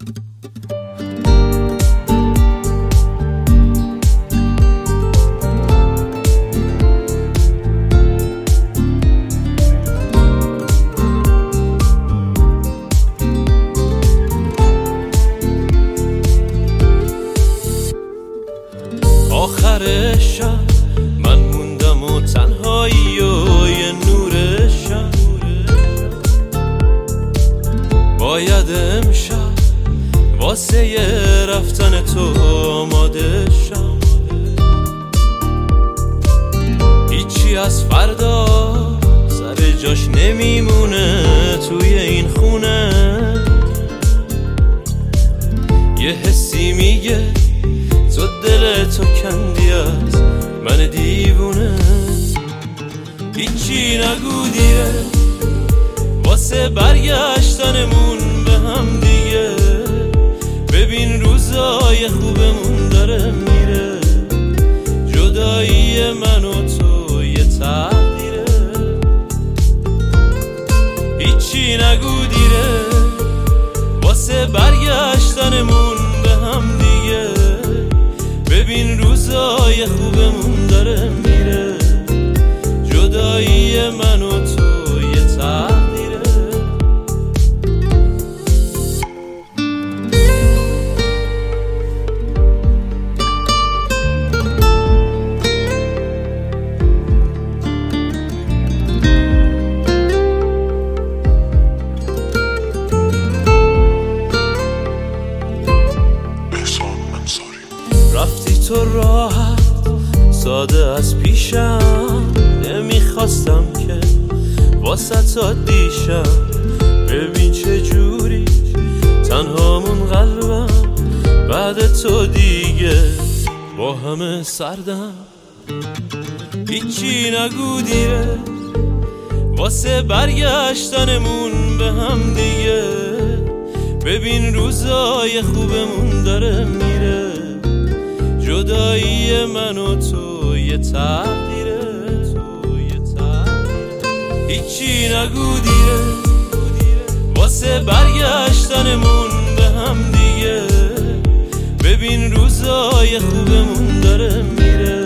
آخر شب من موندم و تنهایی و یه نور شب باید امشب واسه رفتن تو آماده شم. هیچی از فردا سر جاش نمیمونه توی این خونه. یه حسی میگه تو دلتو کندی از من دیوونه. هیچی نگو دیره واسه برگشتنمون به هم دیگه. ببین روزای خوبمون داره میره. جدایی من و تو یه تقدیره. هیچی نگو دیره واسه برگشتنمون به هم دیگه. ببین روزای خوبمون داره میره. جدایی من و تو یه تقدیره. رفتی تو راحت ساده از پیشم. نمیخواستم که واسه تا دیشم. ببین چه جوری تنهامون قلبم بعد تو دیگه با همه سردم. هیچی نگو دیره واسه برگشتنمون به هم دیگه. ببین روزای خوبمون داره میره. جدایی من و تو یه تقدیره. هیچی نگو دیره واسه برگشتنمون به هم دیگه. ببین روزای خوبمون داره میره.